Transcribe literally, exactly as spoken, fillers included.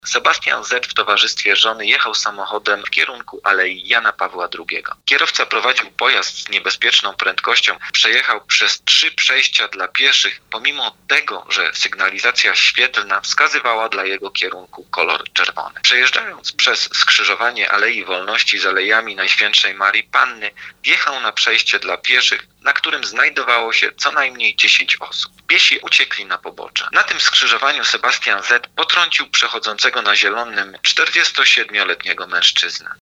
Sebastian Z. w towarzystwie żony jechał samochodem w kierunku Alei Jana Pawła drugiego. Kierowca prowadził pojazd z niebezpieczną prędkością, przejechał przez trzy przejścia dla pieszych, pomimo tego, że sygnalizacja świetlna wskazywała dla jego kierunku kolor czerwony. Przejeżdżając przez skrzyżowanie Alei Wolności z Alejami Najświętszej Marii Panny, wjechał na przejście dla pieszych, na którym znajdowało się co najmniej dziesięć osób. Piesi uciekli na pobocze. Na tym skrzyżowaniu Sebastian Z. potrącił przechodzącego na zielonym czterdziestosiedmioletniego mężczyznę.